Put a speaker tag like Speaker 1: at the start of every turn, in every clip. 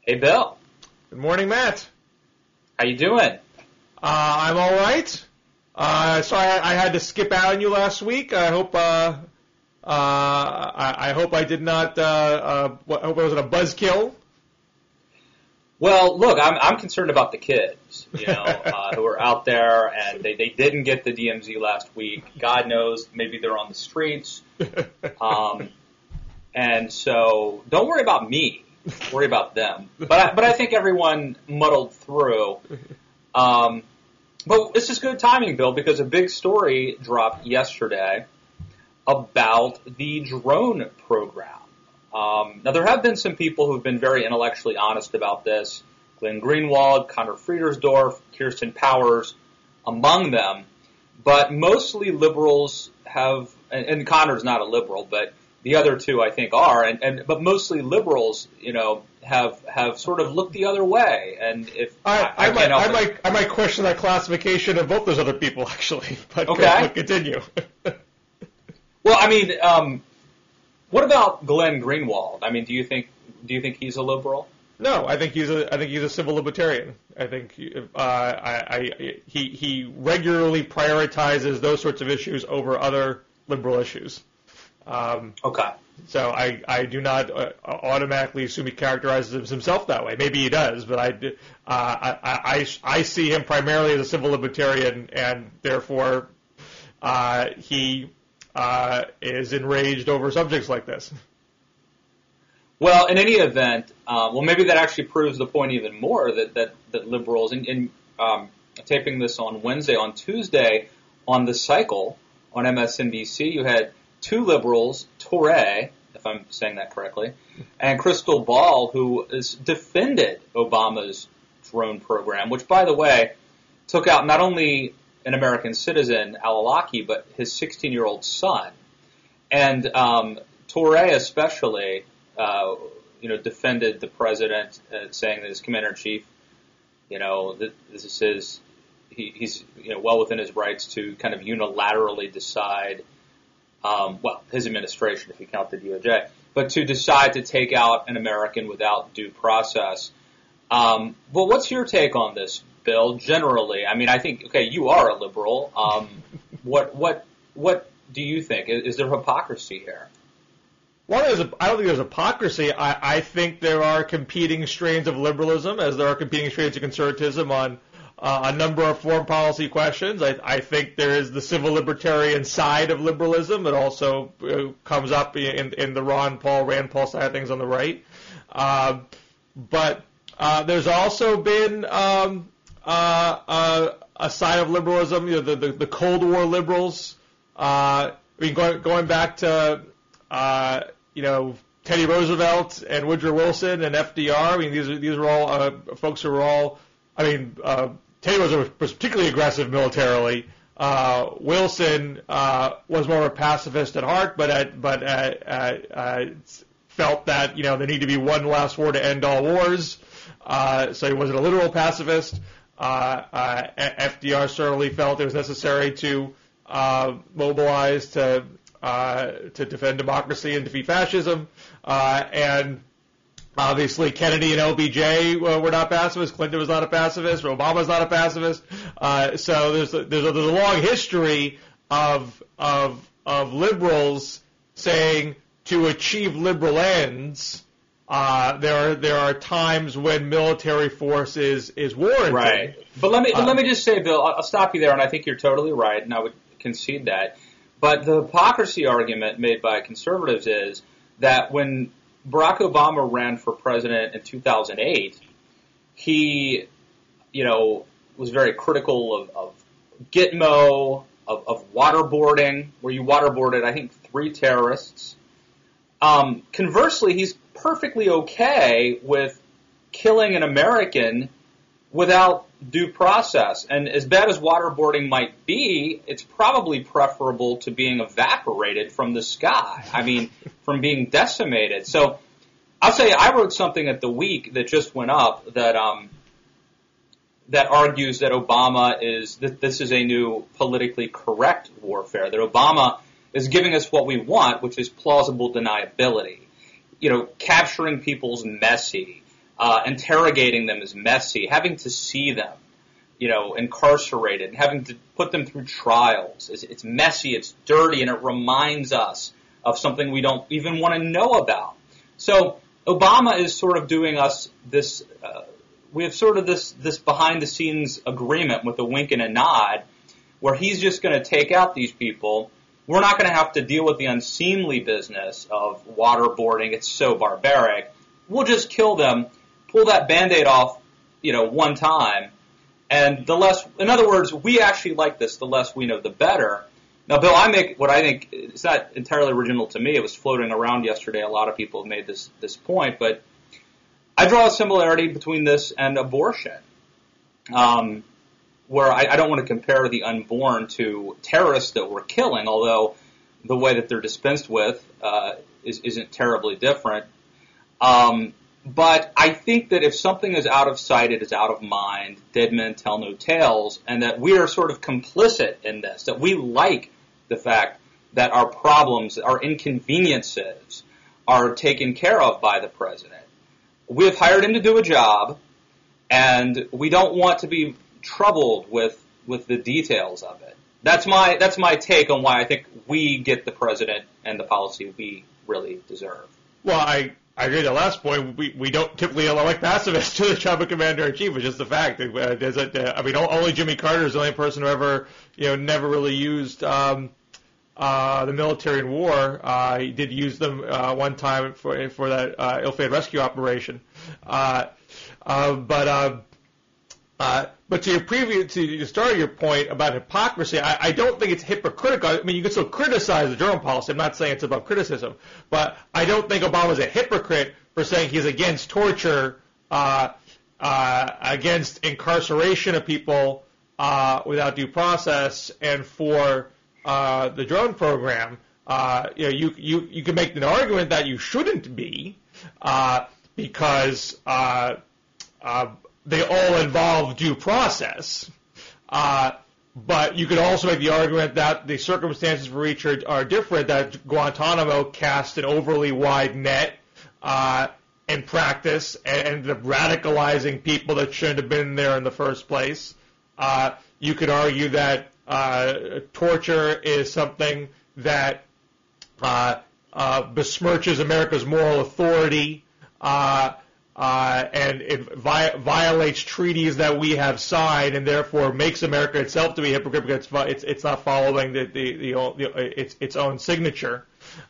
Speaker 1: Hey, Bill.
Speaker 2: Good morning, Matt.
Speaker 1: How you doing?
Speaker 2: I'm all right. Sorry I had to skip out on you last week. I hope I hope I did not. I hope I wasn't a buzzkill.
Speaker 1: Well, look, I'm concerned about the kids, who are out there and they didn't get the DMZ last week. God knows, maybe they're on the streets. And so don't worry about me. Worry about them. But I think everyone muddled through. But this is good timing, Bill, because a big story dropped yesterday about the drone program. Now, there have been some people who have been very intellectually honest about this. Glenn Greenwald, Connor Friedersdorf, Kirsten Powers, among them. But mostly liberals have, and Connor's not a liberal, but the other two I think are, but mostly liberals, have sort of looked the other way. And if
Speaker 2: I might question that classification of both those other people actually, but
Speaker 1: okay.
Speaker 2: Continue.
Speaker 1: Well, I mean, what about Glenn Greenwald? I mean, do you think he's a liberal?
Speaker 2: No, I think he's a civil libertarian. I think he regularly prioritizes those sorts of issues over other liberal issues.
Speaker 1: Okay.
Speaker 2: So I do not automatically assume he characterizes himself that way. Maybe he does, but I see him primarily as a civil libertarian, and therefore he is enraged over subjects like this.
Speaker 1: Well, in any event, maybe that actually proves the point even more that liberals, in taping this on Wednesday, on Tuesday, on The Cycle, on MSNBC, you had two liberals, Touré, if I'm saying that correctly, and Crystal Ball, who has defended Obama's drone program, which, by the way, took out not only an American citizen, Al-Awlaki, but his 16-year-old son. And Touré especially, defended the president, saying that his commander-in-chief, he's well within his rights to kind of unilaterally decide, his administration, if you count the DOJ, but to decide to take out an American without due process. Well, what's your take on this, Bill, generally? I mean, I think, okay, you are a liberal. What do you think? Is there hypocrisy here?
Speaker 2: Well, I don't think there's hypocrisy. I think there are competing strains of liberalism, as there are competing strains of conservatism on a number of foreign policy questions. I think there is the civil libertarian side of liberalism that also comes up in the Rand Paul side of things on the right. But there's also been a side of liberalism, the Cold War liberals. Going back to Teddy Roosevelt and Woodrow Wilson and FDR. I mean, these are all folks who were all. I mean, Teddy was particularly aggressive militarily. Wilson was more of a pacifist at heart, but felt that there needed to be one last war to end all wars. So he wasn't a literal pacifist. FDR certainly felt it was necessary to mobilize to defend democracy and defeat fascism. And obviously Kennedy and LBJ were not pacifists. Clinton was not a pacifist. Obama's not a pacifist. So there's a long history of liberals saying to achieve liberal ends, there are times when military force is warranted.
Speaker 1: Right. But let me just say, Bill, I'll stop you there, and I think you're totally right, and I would concede that. But the hypocrisy argument made by conservatives is that when Barack Obama ran for president in 2008, he, was very critical of Gitmo, of waterboarding, where you waterboarded, I think, 3 terrorists. Conversely, he's perfectly okay with killing an American without due process. And as bad as waterboarding might be, it's probably preferable to being evaporated from the sky. I mean, from being decimated. So I'll tell you, I wrote something at The Week that just went up that argues that this is a new politically correct warfare, that Obama is giving us what we want, which is plausible deniability. Capturing people's messy, interrogating them is messy. Having to see them, incarcerated, having to put them through trials, it's messy, it's dirty, and it reminds us of something we don't even want to know about. So Obama is sort of doing us this. We have sort of this behind-the-scenes agreement with a wink and a nod, where he's just going to take out these people. We're not going to have to deal with the unseemly business of waterboarding. It's so barbaric. We'll just kill them, pull that Band-Aid off, one time. And in other words, we actually like this. The less we know, the better. Now, Bill, I make what I think, it's not entirely original to me. It was floating around yesterday. A lot of people have made this point, but I draw a similarity between this and abortion. Where I don't want to compare the unborn to terrorists that we're killing, although the way that they're dispensed with isn't terribly different. But I think that if something is out of sight, it is out of mind. Dead men tell no tales, and that we are sort of complicit in this, that we like the fact that our problems, our inconveniences, are taken care of by the president. We have hired him to do a job, and we don't want to be troubled with the details of it. That's my take on why I think we get the president and the policy we really deserve.
Speaker 2: Well, I agree with the last point. We don't typically elect pacifists to the job of commander-in-chief. It's just the fact. Only Jimmy Carter is the only person who ever, never really used the military in war. He did use them one time for that ill-fated rescue operation. But to start your point about hypocrisy, I don't think it's hypocritical. I mean, you can still criticize the drone policy. I'm not saying it's above criticism, but I don't think Obama's a hypocrite for saying he's against torture, against incarceration of people without due process, and for the drone program. You can make an argument that you shouldn't be because they all involve due process. But you could also make the argument that the circumstances for each are different, that Guantanamo cast an overly wide net in practice and ended up radicalizing people that shouldn't have been there in the first place. You could argue that torture is something that besmirches America's moral authority, and it violates treaties that we have signed, and therefore makes America itself to be a hypocrite because it's not following its own signature.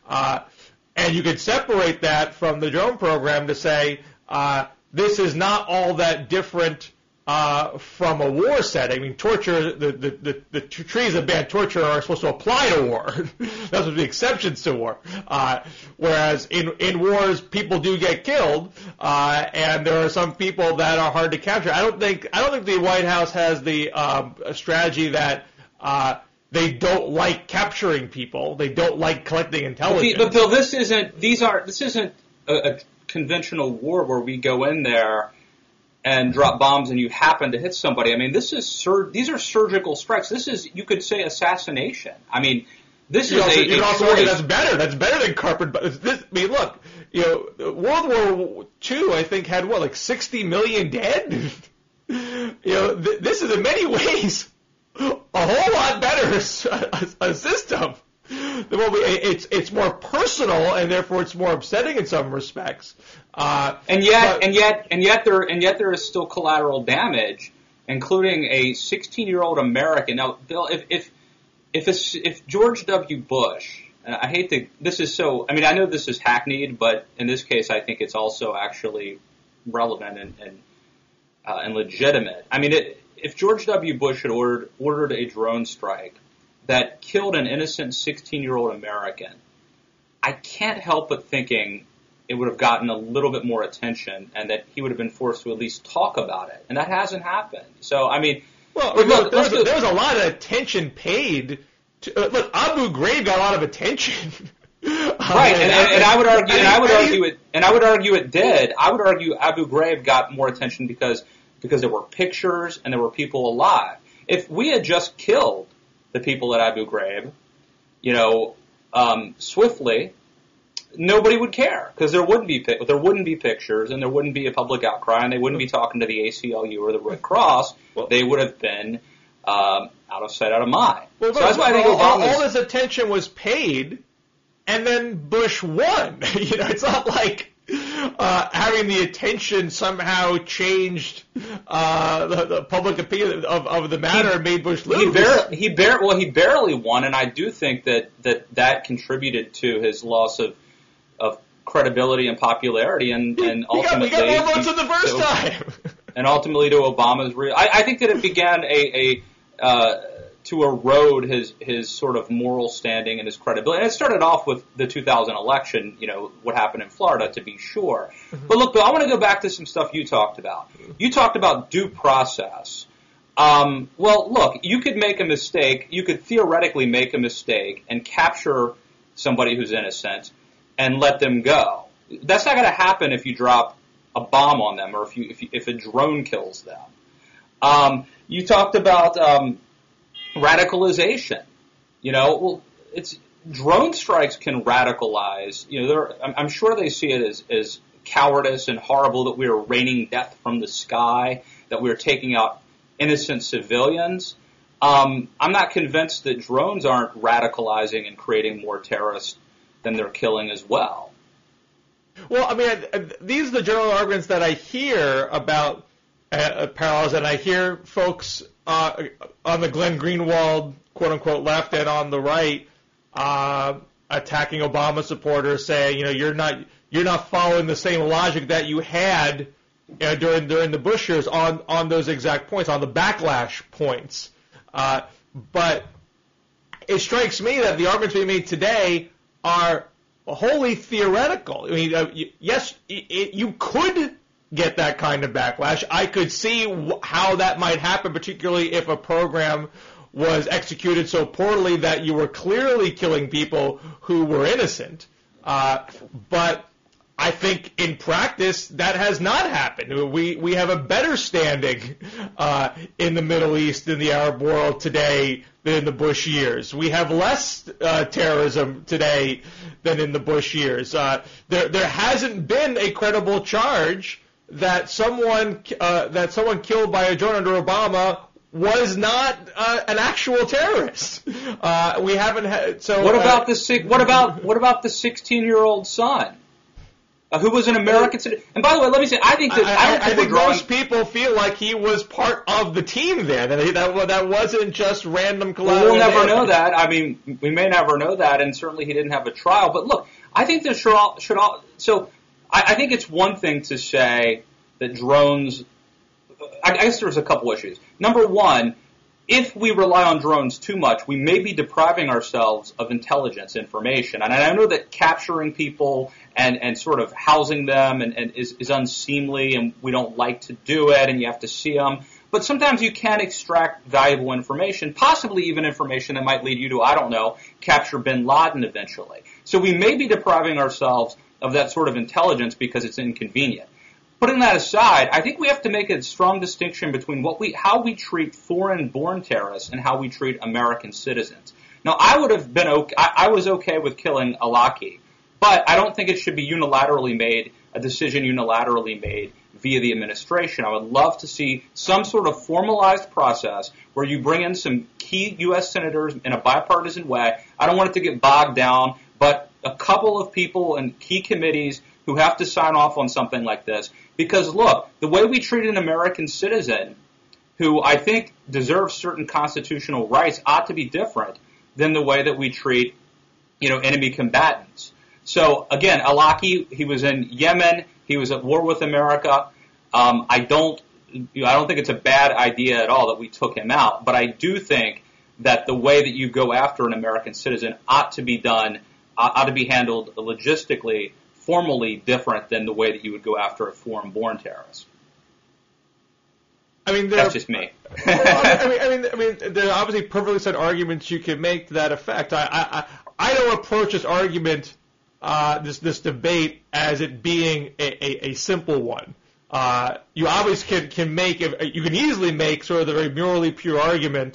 Speaker 2: And you could separate that from the drone program to say this is not all that different from a war setting. I mean, torture, the treaties that ban torture are supposed to apply to war. Those are the exceptions to war. Whereas in wars, people do get killed, and there are some people that are hard to capture. I don't think the White House has the strategy that they don't like capturing people. They don't like collecting intelligence.
Speaker 1: But Bill, this isn't a conventional war where we go in there and drop bombs and you happen to hit somebody. I mean, these are surgical strikes. This is, you could say, assassination. I mean, this is
Speaker 2: you can also argue that's better. That's better than carpet. I mean, look, World War II, I think, had like 60 million dead. This is in many ways a whole lot better a system. It's more personal, and therefore it's more upsetting in some respects.
Speaker 1: And yet there is still collateral damage, including a 16-year-old American. Now, Bill, if George W. Bush, I hate to, this is so, I mean, I know this is hackneyed, but in this case, I think it's also actually relevant and legitimate. I mean, if George W. Bush had ordered a drone strike that killed an innocent 16-year-old American, I can't help but thinking it would have gotten a little bit more attention and that he would have been forced to at least talk about it. And that hasn't happened. So, I mean...
Speaker 2: Well, look, there was a lot of attention paid to... look, Abu Ghraib got a lot of attention.
Speaker 1: Right, and I would argue it did. I would argue Abu Ghraib got more attention because there were pictures and there were people alive. If we had just killed the people at Abu Ghraib, swiftly, nobody would care because there wouldn't be pictures and there wouldn't be a public outcry and they wouldn't be talking to the ACLU or the Red Cross. They would have been out of sight, out of mind.
Speaker 2: Well, so that's why I think all this attention was paid, and then Bush won. It's not like having the attention somehow changed the public opinion of the matter and made Bush lose.
Speaker 1: He barely won, and I do think that contributed to his loss of credibility and popularity, and ultimately
Speaker 2: we got more votes than the first time.
Speaker 1: And ultimately to Obama's I think that it began to erode his sort of moral standing and his credibility. And it started off with the 2000 election, what happened in Florida, to be sure. Mm-hmm. But look, Bill, I want to go back to some stuff you talked about. You talked about due process. Well, look, you could make a mistake. You could theoretically make a mistake and capture somebody who's innocent and let them go. That's not going to happen if you drop a bomb on them or if a drone kills them. You talked about radicalization. Well, drone strikes can radicalize. I'm sure they see it as cowardice and horrible that we are raining death from the sky, that we are taking out innocent civilians. I'm not convinced that drones aren't radicalizing and creating more terrorists than they're killing as well.
Speaker 2: Well, I mean, these are the general arguments that I hear about parallels, and I hear folks on the Glenn Greenwald, quote-unquote, left and on the right attacking Obama supporters, saying, you're not following the same logic that you had during the Bush years on those exact points, on the backlash points. But it strikes me that the arguments being made today are wholly theoretical. I mean, yes, you could get that kind of backlash. I could see how that might happen, particularly if a program was executed so poorly that you were clearly killing people who were innocent. But I think in practice that has not happened. We have a better standing in the Middle East in the Arab world today than in the Bush years. We have less terrorism today than in the Bush years. There hasn't been a credible charge that someone killed by a drone under Obama was not an actual terrorist. We haven't had. So
Speaker 1: what about the 16-year-old son? Who was an American citizen? And by the way, let me say, I think
Speaker 2: most people feel like he was part of the team there. That wasn't just random collateral.
Speaker 1: We'll never know that. I mean, we may never know that, and certainly he didn't have a trial. But look, I think there should all. So I think it's one thing to say that drones. I guess there's a couple issues. Number one, if we rely on drones too much, we may be depriving ourselves of intelligence information. And I know that capturing people and sort of housing them and is unseemly, and we don't like to do it, and you have to see them. But sometimes you can extract valuable information, possibly even information that might lead you to, I don't know, capture bin Laden eventually. So we may be depriving ourselves of that sort of intelligence because it's inconvenient. Putting that aside, I think we have to make a strong distinction between how we treat foreign-born terrorists and how we treat American citizens. Now, I was okay with killing Alaki, but I don't think it should be a decision unilaterally made via the administration. I would love to see some sort of formalized process where you bring in some key U.S. senators in a bipartisan way. I don't want it to get bogged down, but a couple of people in key committees who have to sign off on something like this. Because, look, the way we treat an American citizen who I think deserves certain constitutional rights ought to be different than the way that we treat, enemy combatants. So, again, Alaki, he was in Yemen. He was at war with America. I don't think it's a bad idea at all that we took him out. But I do think that the way that you go after an American citizen ought to be handled logistically, formally different than the way that you would go after a foreign-born terrorist.
Speaker 2: I mean,
Speaker 1: that's just me.
Speaker 2: I mean, there are obviously perfectly set arguments you can make to that effect. I don't approach this argument, this debate, as it being a simple one. You obviously can easily make sort of the very morally pure argument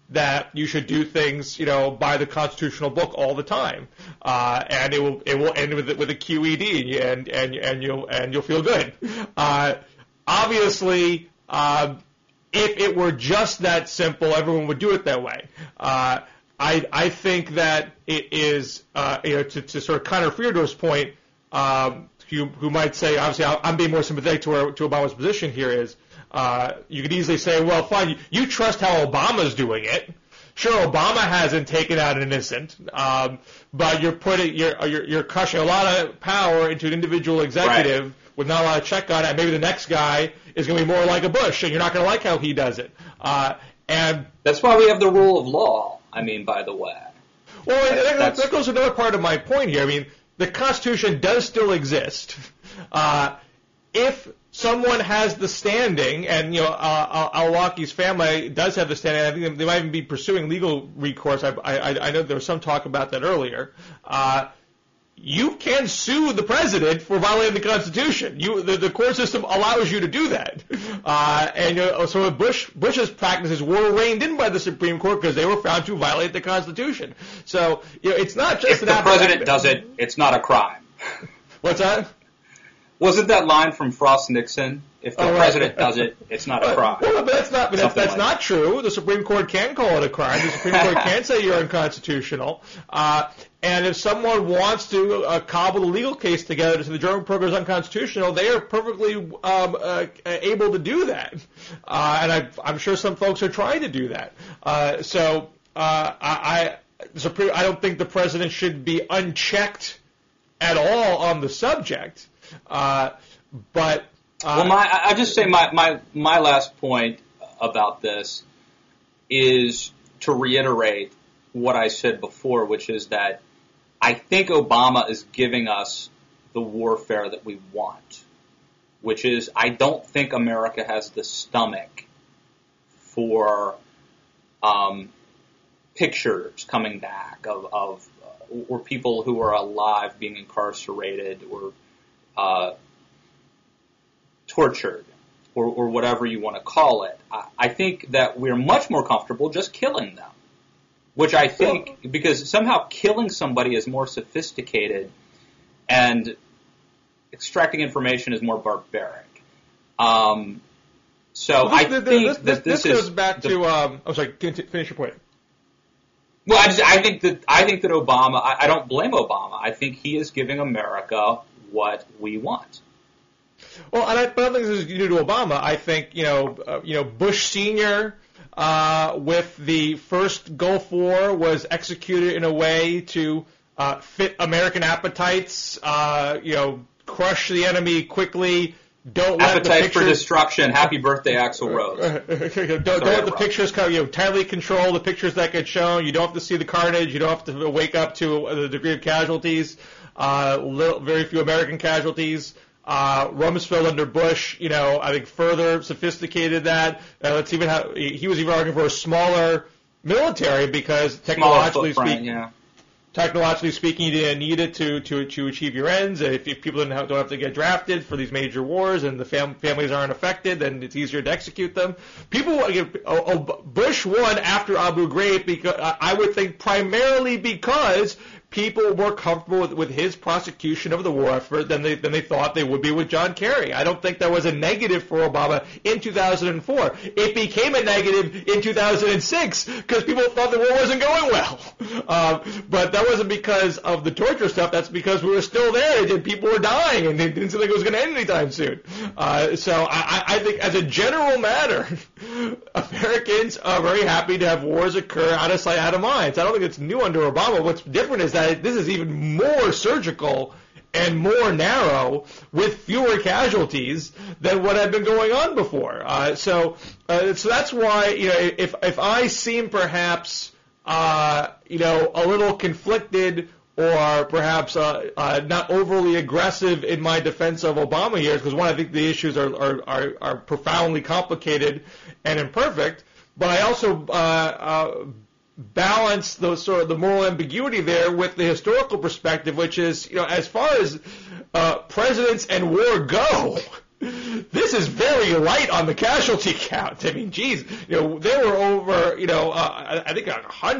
Speaker 2: that you should do things, by the constitutional book all the time, and it will end with a QED, and you'll feel good. Obviously, if it were just that simple, everyone would do it that way. I think that it is, to sort of counter Theodore's point, who might say, obviously, I'm being more sympathetic to Obama's position here is, you could easily say, well, fine, you trust how Obama's doing it. Sure, Obama hasn't taken out an innocent, but you're crushing a lot of power into an individual executive
Speaker 1: Right.
Speaker 2: with not a lot of check on it. And maybe the next guy is going to be more like a Bush, and you're not going to like how he does it. And
Speaker 1: that's why we have the rule of law. I mean, by the way.
Speaker 2: Well, that goes to another part of my point here. I mean, the Constitution does still exist. If someone has the standing, and Al-Awlaki's family does have the standing, I think they might even be pursuing legal recourse. I know there was some talk about that earlier. You can sue the president for violating the Constitution. The court system allows you to do that. So Bush's practices were reined in by the Supreme Court because they were found to violate the Constitution. So it's not just
Speaker 1: if the president does it, it's not a crime.
Speaker 2: What's that?
Speaker 1: Wasn't that line from Frost Nixon? If the president does it, it's not a crime.
Speaker 2: Well, but that's not true. The Supreme Court can call it a crime. The Supreme Court can say you're unconstitutional. And if someone wants to cobble a legal case together to say the German program is unconstitutional, they are perfectly able to do that. And I'm sure some folks are trying to do that. I don't think the president should be unchecked at all on the subject.
Speaker 1: I just say my last point about this is to reiterate what I said before, which is that I think Obama is giving us the warfare that we want, which is I don't think America has the stomach for pictures coming back of or people who are alive being incarcerated or tortured, or whatever you want to call it. I think that we're much more comfortable just killing them, which I think, because somehow killing somebody is more sophisticated and extracting information is more barbaric. I think this goes
Speaker 2: back to. I'm sorry. Finish your point.
Speaker 1: Well, I think that Obama. I don't blame Obama. I think he is giving America what we want.
Speaker 2: Well, and I don't think this is due to Obama. I think Bush Sr. With the first Gulf War was executed in a way to fit American appetites. Crush the enemy quickly. Don't let
Speaker 1: Appetite
Speaker 2: the pictures
Speaker 1: for destruction. Happy birthday, Axl Rose.
Speaker 2: Don't let the pictures come. Tightly control the pictures that get shown. You don't have to see the carnage. You don't have to wake up to the degree of casualties. Very few American casualties. Rumsfeld under Bush, I think further sophisticated that. He was even arguing for a smaller military because technologically speaking, you didn't need it to achieve your ends. If people don't have to get drafted for these major wars and the families aren't affected, then it's easier to execute them. Bush won after Abu Ghraib because I would think primarily because people were comfortable with his prosecution of the war effort than they thought they would be with John Kerry. I don't think that was a negative for Obama in 2004. It became a negative in 2006 because people thought the war wasn't going well. But that wasn't because of the torture stuff. That's because we were still there and people were dying and they didn't think it was going to end anytime soon. So I think as a general matter, Americans are very happy to have wars occur out of sight, out of mind. So I don't think it's new under Obama. What's different is that this is even more surgical and more narrow with fewer casualties than what had been going on before. So that's why, if I seem perhaps, a little conflicted or perhaps not overly aggressive in my defense of Obama here, because one, I think the issues are profoundly complicated and imperfect, but I also balance the moral ambiguity there with the historical perspective, which is, as far as presidents and war go, this is very light on the casualty count. I mean, geez, there were over, I think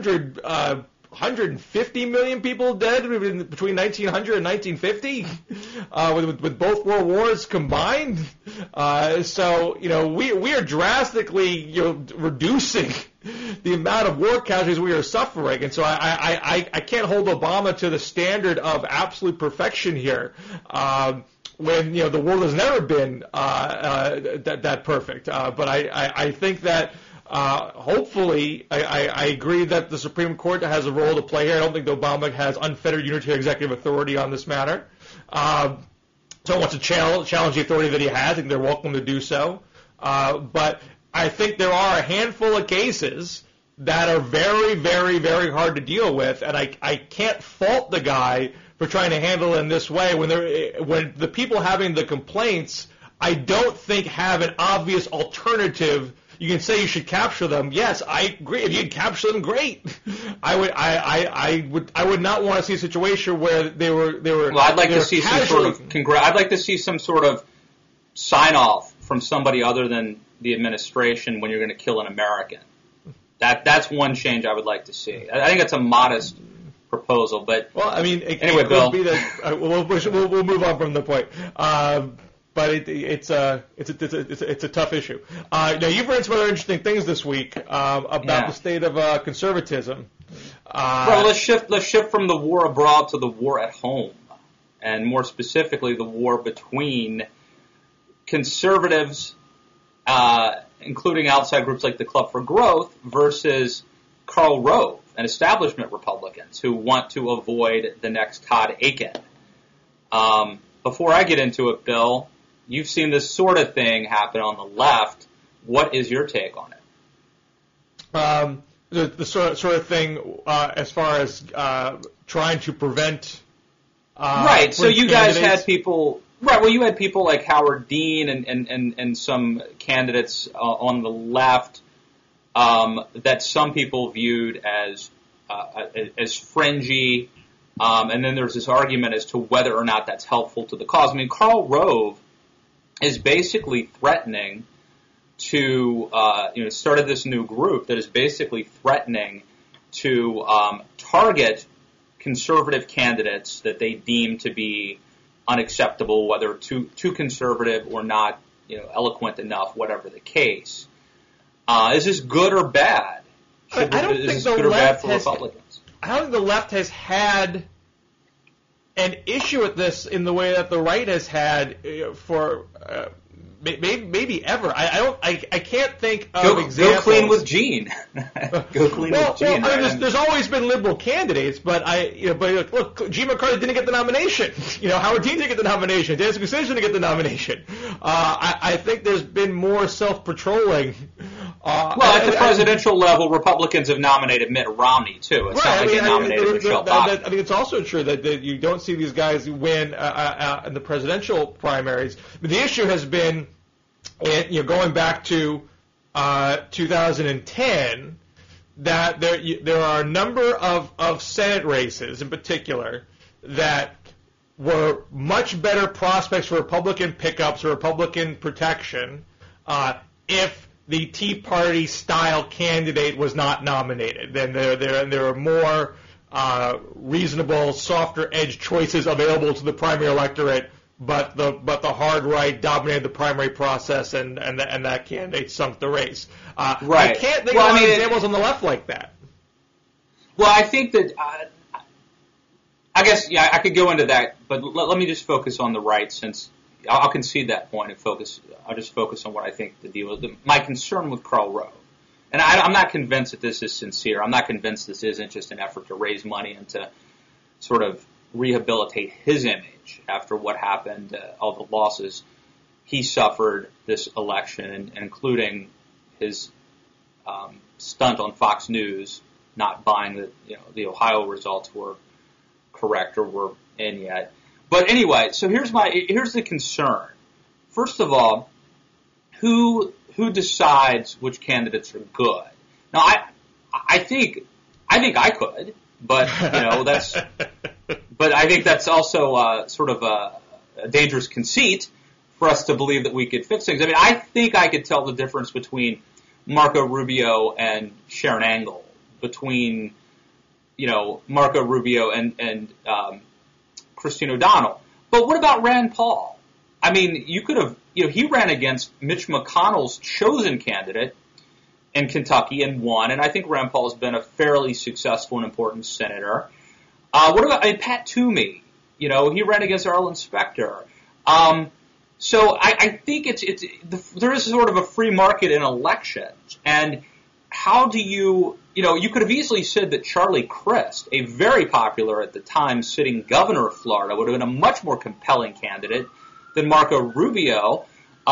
Speaker 2: 150 million people dead between 1900 and 1950, with both world wars combined. So we are drastically reducing the amount of war casualties we are suffering, and so I can't hold Obama to the standard of absolute perfection here. When the world has never been that perfect, but I think that. Hopefully, I agree that the Supreme Court has a role to play here. I don't think Obama has unfettered unitary executive authority on this matter. So I want to challenge the authority that he has. I think they're welcome to do so. But I think there are a handful of cases that are very, very, very hard to deal with, and I can't fault the guy for trying to handle it in this way when the people having the complaints, I don't think have an obvious alternative. You can say you should capture them. Yes, I agree. If you capture them, great. I would not want to see a situation where they were.
Speaker 1: Well, I'd like to see some sort of I'd like to see some sort of sign off from somebody other than the administration when you're going to kill an American. That's one change I would like to see. I think it's a modest proposal, but
Speaker 2: well, I mean,
Speaker 1: anyway, Bill.
Speaker 2: Be that, we'll move on from the point. But it's a tough issue. Now you've read some other interesting things this week about the state of conservatism.
Speaker 1: Well, let's shift from the war abroad to the war at home, and more specifically, the war between conservatives, including outside groups like the Club for Growth, versus Karl Rove and establishment Republicans who want to avoid the next Todd Akin. Before I get into it, Bill. You've seen this sort of thing happen on the left. What is your take on
Speaker 2: it? The sort of thing as far as trying to prevent.
Speaker 1: Right. So you guys had people. Right. Well, you had people like Howard Dean and some candidates on the left that some people viewed as fringy, and then there's this argument as to whether or not that's helpful to the cause. I mean, Karl Rove is basically threatening to, started this new group that is basically threatening to target conservative candidates that they deem to be unacceptable, whether too conservative or not, eloquent enough, whatever the case. Is this good or bad?
Speaker 2: I don't think the left has. Republicans? I don't think the left has had an issue with this in the way that the right has had for maybe ever. I can't think of examples.
Speaker 1: Go clean with Gene. Go clean with Gene.
Speaker 2: I mean, there's always been liberal candidates, but look, Gene McCarthy didn't get the nomination. Howard Dean didn't get the nomination. Dennis Kucinich didn't get the nomination. I think there's been more self-patrolling.
Speaker 1: At the presidential level, Republicans have nominated Mitt Romney too. It's not like they nominated Michelle Bachmann.
Speaker 2: I think it's also true that you don't see these guys win in the presidential primaries. But the issue has been, going back to 2010, that there are a number of Senate races in particular that were much better prospects for Republican pickups or Republican protection if the Tea Party style candidate was not nominated. Then there are more reasonable, softer edge choices available to the primary electorate, but the hard right dominated the primary process, and that candidate sunk the race.
Speaker 1: Right.
Speaker 2: I can't think of examples on the left like that.
Speaker 1: Well, I think that I guess I could go into that, but let me just focus on the right, since I'll concede that point and focus. I'll just focus on what I think the deal is. My concern with Karl Rove, and I'm not convinced that this is sincere. I'm not convinced this isn't just an effort to raise money and to sort of rehabilitate his image after what happened, all the losses he suffered this election, including his stunt on Fox News, not buying that the Ohio results were correct or were in yet. But anyway, so here's the concern. First of all, who decides which candidates are good? Now, I think I could, but that's. But I think that's also sort of a dangerous conceit for us to believe that we could fix things. I mean, I think I could tell the difference between Marco Rubio and Sharon Angle, between, Marco Rubio and Christine O'Donnell. But what about Rand Paul? I mean, you could have, he ran against Mitch McConnell's chosen candidate in Kentucky and won, and I think Rand Paul has been a fairly successful and important senator. What about Pat Toomey? He ran against Arlen Specter. So I think there is sort of a free market in elections, and how do you could have easily said that Charlie Crist, a very popular at the time sitting governor of Florida, would have been a much more compelling candidate than Marco Rubio.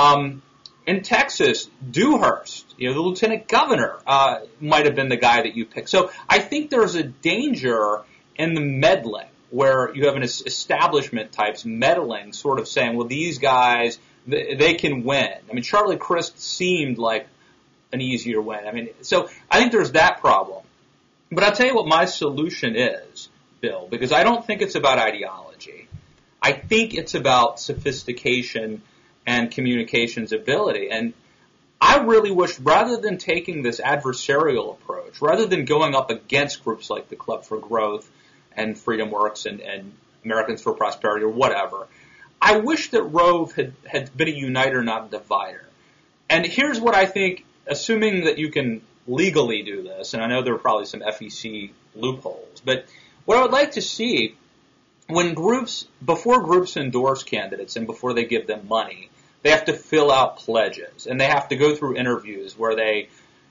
Speaker 1: In Texas, Dewhurst, the lieutenant governor, might have been the guy that you picked. So I think there's a danger in the meddling, where you have an establishment types meddling, sort of saying, well, these guys, they can win. I mean, Charlie Crist seemed like an easier win. I mean, so I think there's that problem. But I'll tell you what my solution is, Bill, because I don't think it's about ideology. I think it's about sophistication and communications ability. And I really wish, rather than taking this adversarial approach, rather than going up against groups like the Club for Growth and Freedom Works and Americans for Prosperity or whatever, I wish that Rove had been a uniter, not a divider. And here's what I think, assuming that you can legally do this, and I know there are probably some FEC loopholes, but what I would like to see, before groups endorse candidates and before they give them money, they have to fill out pledges, and they have to go through interviews where they,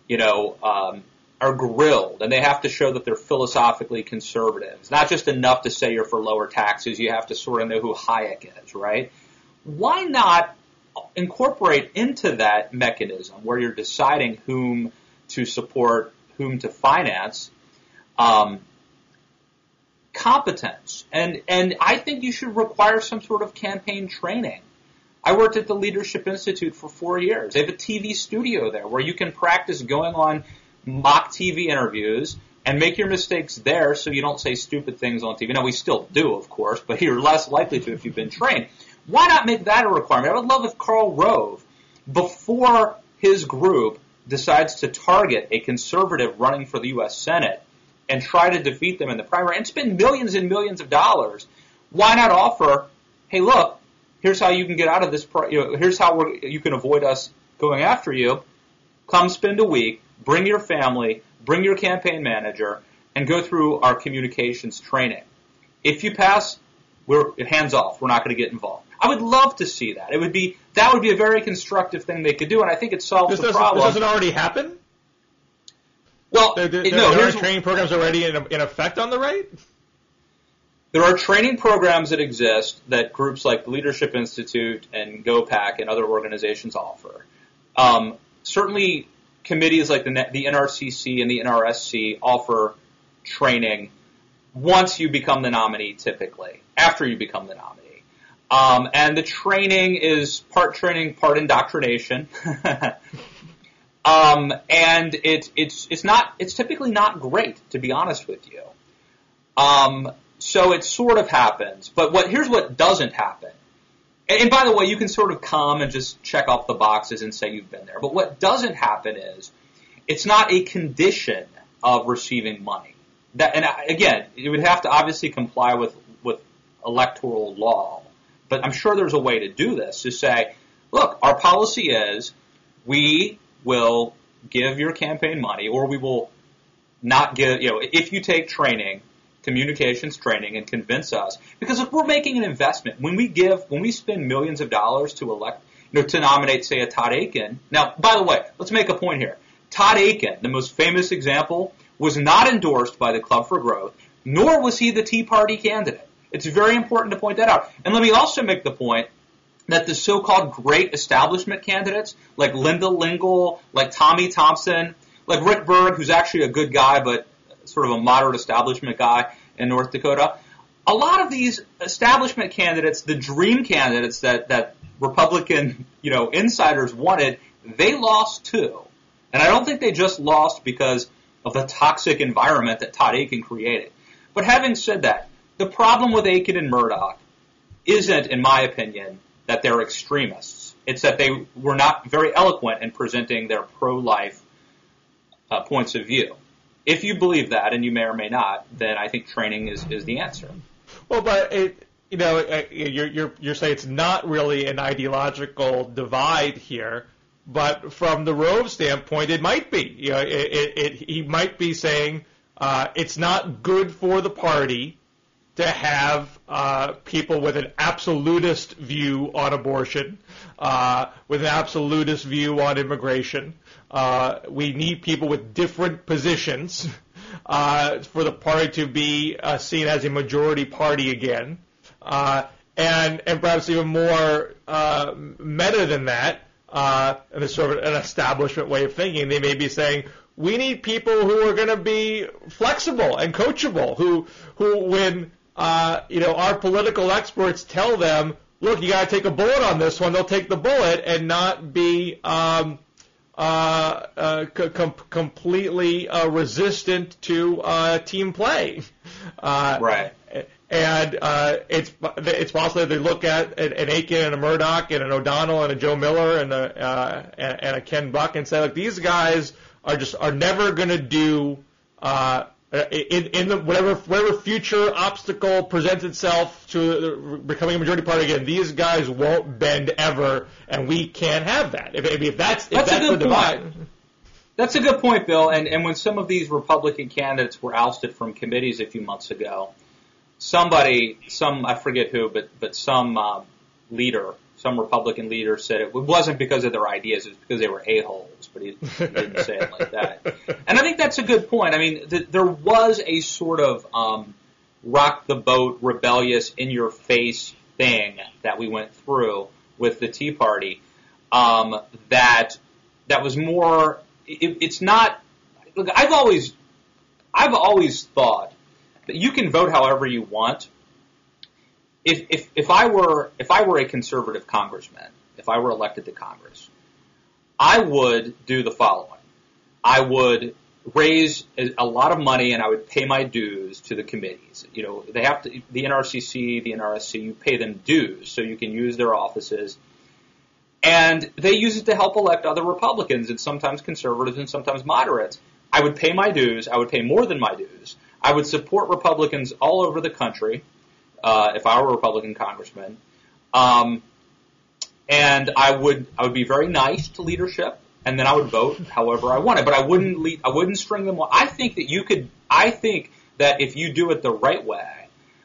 Speaker 1: are grilled, and they have to show that they're philosophically conservative. It's not just enough to say you're for lower taxes. You have to sort of know who Hayek is, right? Why not incorporate into that mechanism where you're deciding whom to support, whom to finance, competence? And I think you should require some sort of campaign training. I worked at the Leadership Institute for 4 years. They have a TV studio there where you can practice going on mock TV interviews and make your mistakes there so you don't say stupid things on TV. Now, we still do, of course, but you're less likely to if you've been trained. Why not make that a requirement? I would love if Karl Rove, before his group decides to target a conservative running for the U.S. Senate and try to defeat them in the primary and spend millions and millions of dollars, why not offer, hey, look, here's how you can get out of this, here's how you can avoid us going after you. Come spend a week, bring your family, bring your campaign manager, and go through our communications training. If you pass, we're hands off. We're not going to get involved. I would love to see that. That would be a very constructive thing they could do, and I think it solves the problem.
Speaker 2: This doesn't already happen?
Speaker 1: Well,
Speaker 2: there are training programs already in effect on the right?
Speaker 1: There are training programs that exist that groups like the Leadership Institute and GOPAC and other organizations offer. Certainly, committees like the NRCC and the NRSC offer training once you become the nominee, typically, after you become the nominee. And the training is part training, part indoctrination. And it's typically not great, to be honest with you. So it sort of happens. But here's what doesn't happen. And by the way, you can sort of come and just check off the boxes and say you've been there. But what doesn't happen is it's not a condition of receiving money. Again, it would have to obviously comply with electoral law. But I'm sure there's a way to do this, to say, look, our policy is we will give your campaign money, or we will not give, if you take training, communications training, and convince us. Because if we're making an investment, when we spend millions of dollars to elect, to nominate, say, a Todd Akin. Now, by the way, let's make a point here. Todd Akin, the most famous example, was not endorsed by the Club for Growth, nor was he the Tea Party candidate. It's very important to point that out. And let me also make the point that the so-called great establishment candidates, like Linda Lingle, like Tommy Thompson, like Rick Berg, who's actually a good guy, but sort of a moderate establishment guy in North Dakota, a lot of these establishment candidates, the dream candidates that Republican, insiders wanted, they lost too. And I don't think they just lost because of the toxic environment that Todd Akin created. But having said that, the problem with Akin and Murdoch isn't, in my opinion, that they're extremists. It's that they were not very eloquent in presenting their pro-life points of view. If you believe that, and you may or may not, then I think training is the answer.
Speaker 2: Well, but you're saying it's not really an ideological divide here, but from the Rove standpoint, it might be. He might be saying it's not good for the party to have people with an absolutist view on abortion, with an absolutist view on immigration. We need people with different positions for the party to be seen as a majority party again. And perhaps even more meta than that, and it's sort of an establishment way of thinking, they may be saying, we need people who are going to be flexible and coachable, who when our political experts tell them, look, you got to take a bullet on this one, they'll take the bullet and not be completely resistant to team play.
Speaker 1: Right.
Speaker 2: And it's possible they look at an Aiken and a Murdoch and an O'Donnell and a Joe Miller and a Ken Buck and say, look, these guys are never going to do in the whatever future obstacle presents itself to becoming a majority party again. These guys won't bend ever, and we can't have that. If that's the divide. Point.
Speaker 1: That's a good point, Bill. And when some of these Republican candidates were ousted from committees a few months ago, I forget who, but some leader, some Republican leader said it wasn't because of their ideas, it was because they were a-holes, but he didn't say it like that. And I think that's a good point. I mean, there was a sort of rock the boat, rebellious, in-your-face thing that we went through with the Tea Party that was more, it's not, look, I've always thought that you can vote however you want. If I were a conservative congressman, if I were elected to Congress, I would do the following. I would raise a lot of money and I would pay my dues to the committees. They have to, the NRCC, the NRSC, you pay them dues so you can use their offices. And they use it to help elect other Republicans and sometimes conservatives and sometimes moderates. I would pay my dues. I would pay more than my dues. I would support Republicans all over the country if I were a Republican congressman. And I would be very nice to leadership, and then I would vote however I wanted. But I wouldn't string them. I think that if you do it the right way,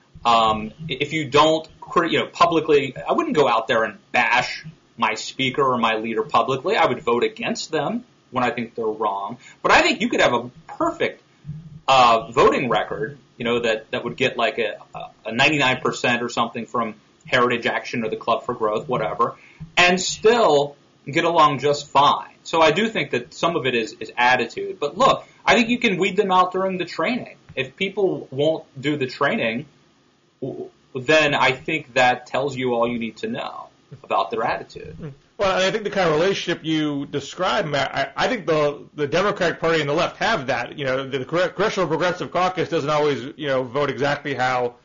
Speaker 1: if you don't, publicly, I wouldn't go out there and bash my speaker or my leader publicly. I would vote against them when I think they're wrong. But I think you could have a perfect voting record, that would get like a 99% or something from Heritage Action or the Club for Growth, whatever, and still get along just fine. So I do think that some of it is attitude. But look, I think you can weed them out during the training. If people won't do the training, then I think that tells you all you need to know about their attitude.
Speaker 2: Well, I think the kind of relationship you describe, Matt, I think the Democratic Party and the left have that. The Congressional Progressive Caucus doesn't always, vote exactly how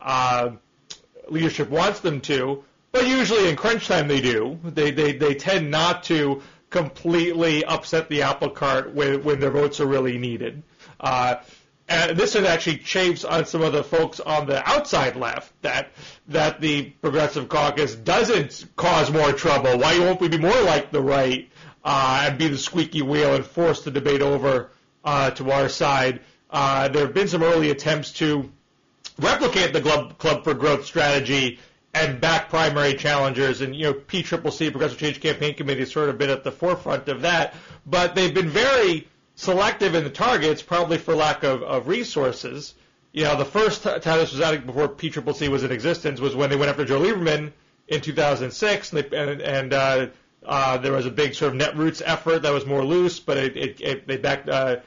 Speaker 2: leadership wants them to, but usually in crunch time they do. They tend not to completely upset the apple cart when their votes are really needed. And this has actually chafes on some of the folks on the outside left that the Progressive Caucus doesn't cause more trouble. Why won't we be more like the right and be the squeaky wheel and force the debate over to our side? There have been some early attempts to replicate the Club for Growth strategy and back primary challengers, and PCCC, Progressive Change Campaign Committee, has sort of been at the forefront of that. But they've been very selective in the targets, probably for lack of resources. The first time this was out before PCCC was in existence was when they went after Joe Lieberman in 2006, and there was a big sort of Netroots effort that was more loose, but they backed Ned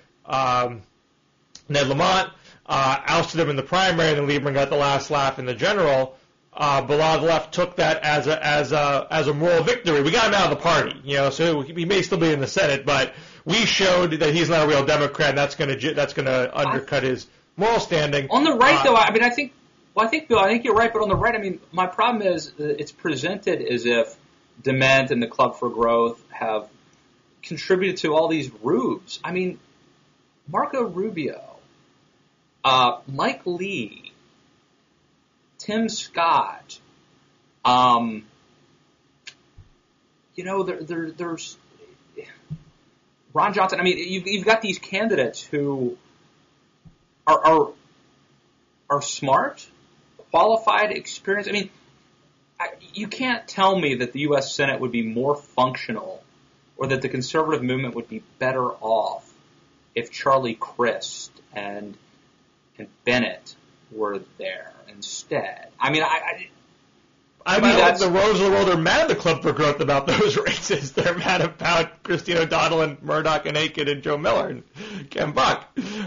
Speaker 2: Lamont, ousted him in the primary, and then Lieberman got the last laugh in the general. But a lot of the left took that as a moral victory. We got him out of the party, so he may still be in the Senate, but we showed that he's not a real Democrat, and that's going to undercut his moral standing.
Speaker 1: On the right, though, I think Well, I think, Bill, I think you're right, but on the right, I mean, my problem is it's presented as if Dement and the Club for Growth have contributed to all these rubes. I mean, Marco Rubio, Mike Lee, Tim Scott, there's Ron Johnson. I mean, you've got these candidates who are smart, qualified, experienced. I mean, you can't tell me that the U.S. Senate would be more functional or that the conservative movement would be better off if Charlie Crist and Bennett were there instead. I mean,
Speaker 2: I mean, the Rose of the world are mad at the Club for Growth about those races. They're mad about Christine O'Donnell and Murdoch and Aiken and Joe Miller and Ken Buck.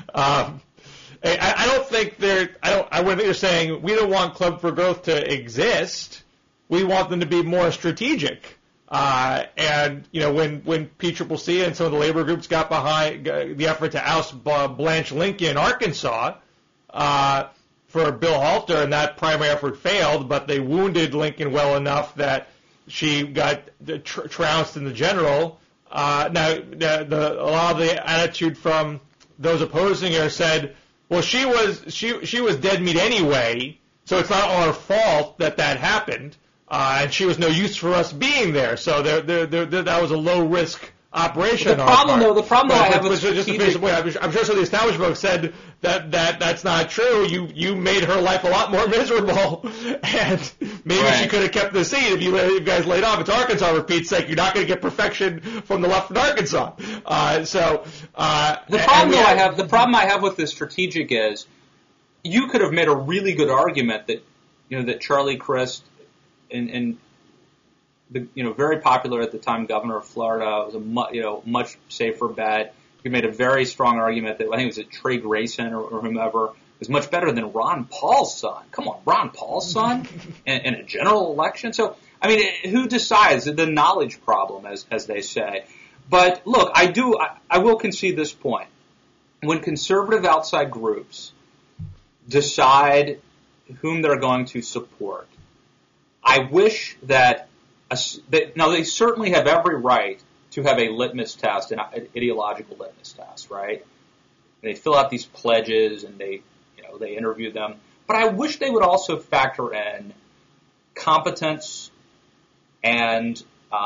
Speaker 2: I don't think I think you're saying we don't want Club for Growth to exist. We want them to be more strategic. And when PCCC and some of the labor groups got behind the effort to oust Blanche Lincoln in Arkansas for Bill Halter, and that primary effort failed, but they wounded Lincoln well enough that she got trounced in the general. Now, a lot of the attitude from those opposing her said, well, she was dead meat anyway, so it's not our fault that happened, and she was no use for us being there. So that was a low risk operation.
Speaker 1: The problem I have with
Speaker 2: just to finish the point, I'm sure some of the establishment folks said that's not true. You made her life a lot more miserable, and maybe she could have kept the seat if you guys laid off. It's Arkansas, for Pete's sake. You're not going to get perfection from the left in Arkansas.
Speaker 1: The problem I have with this strategic is you could have made a really good argument that that Charlie Crist and very popular at the time, governor of Florida, was a much safer bet. You made a very strong argument that I think it was Trey Grayson or whomever was much better than Ron Paul's son. Come on, Ron Paul's son in a general election. So I mean, who decides? The knowledge problem, as they say. But look, I will concede this point. When conservative outside groups decide whom they're going to support, I wish that now they certainly have every right to have a litmus test, an ideological litmus test, right? They fill out these pledges and they interview them. But I wish they would also factor in competence and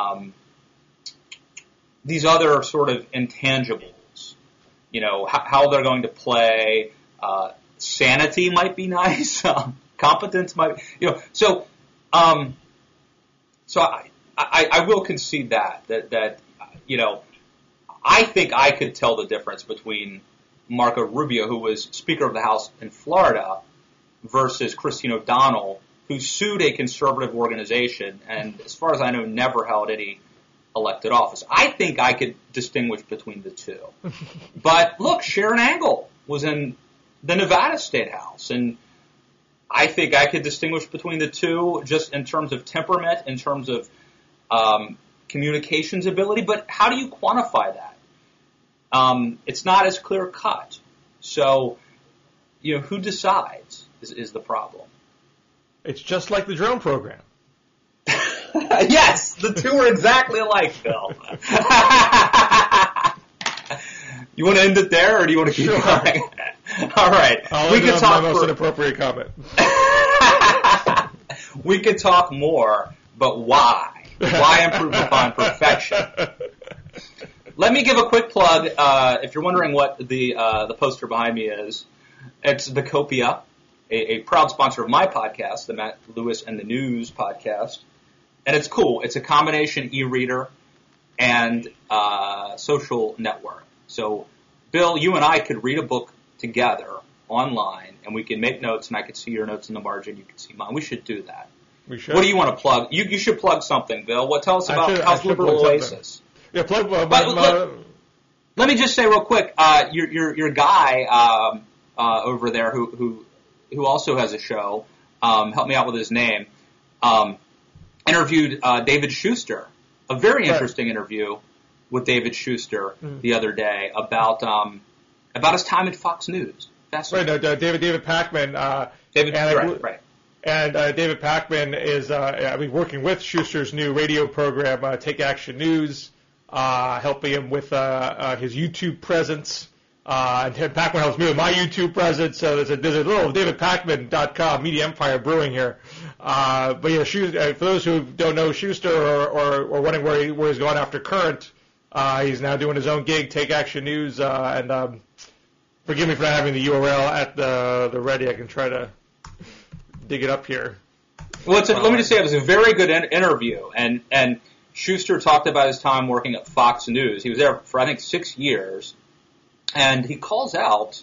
Speaker 1: these other sort of intangibles. How they're going to play. Sanity might be nice. Competence might, So I will concede that I think I could tell the difference between Marco Rubio, who was Speaker of the House in Florida, versus Christine O'Donnell, who sued a conservative organization and, as far as I know, never held any elected office. I think I could distinguish between the two. But look, Sharon Angle was in the Nevada State House, and I think I could distinguish between the two just in terms of temperament, in terms of communications ability. But how do you quantify that? It's not as clear cut. So, who decides is the problem.
Speaker 2: It's just like the drone program.
Speaker 1: Yes, the two are exactly alike, Phil. You want to end it there, or do you want to keep going? All right.
Speaker 2: We can talk my most inappropriate comment.
Speaker 1: We could talk more, but why? Why improve upon perfection? Let me give a quick plug. If you're wondering what the poster behind me is, it's the Copia, a proud sponsor of my podcast, the Matt Lewis and the News podcast. And it's cool. It's a combination e-reader and social network. So, Bill, you and I could read a book together online, and we can make notes, and I could see your notes in the margin. You can see mine. We should do that.
Speaker 2: We should.
Speaker 1: What do you want to plug? You should plug something, Bill. Tell us about House Liberal Oasis.
Speaker 2: Yeah, plug.
Speaker 1: Let me just say real quick. Your guy over there who also has a show. Help me out with his name. Interviewed David Schuster. A very interesting interview with David Schuster the other day about his time at Fox News. Fascinating.
Speaker 2: Right, no, David Pakman.
Speaker 1: Right.
Speaker 2: And David Pakman is working with Schuster's new radio program, Take Action News, helping him with his YouTube presence. And Pakman helps me with my YouTube presence. So there's a little DavidPakman.com media empire brewing here. But yeah, for those who don't know Schuster or wondering where he's going after Current, he's now doing his own gig, Take Action News. And forgive me for not having the URL at the ready. I can try to dig it up here.
Speaker 1: Well, let me just say it was a very good interview, and Schuster talked about his time working at Fox News. He was there for I think 6 years, and he calls out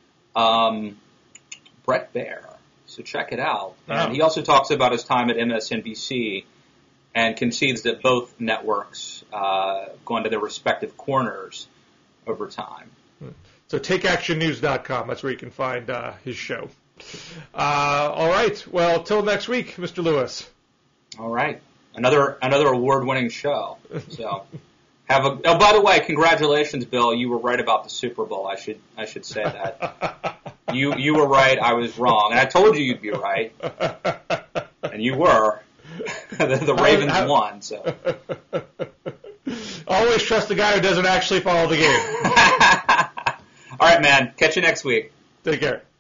Speaker 1: Bret Baier. So check it out.
Speaker 2: Oh.
Speaker 1: And he also talks about his time at MSNBC and concedes that both networks go into their respective corners over time.
Speaker 2: So takeactionnews.com. That's where you can find his show. All right. Well, till next week, Mr. Lewis.
Speaker 1: All right. Another award-winning show. So oh, by the way, congratulations, Bill. You were right about the Super Bowl. I should say that. You were right. I was wrong, and I told you you'd be right, and you were. the Ravens won. So
Speaker 2: always trust the guy who doesn't actually follow the game.
Speaker 1: All right, man. Catch you next week.
Speaker 2: Take care.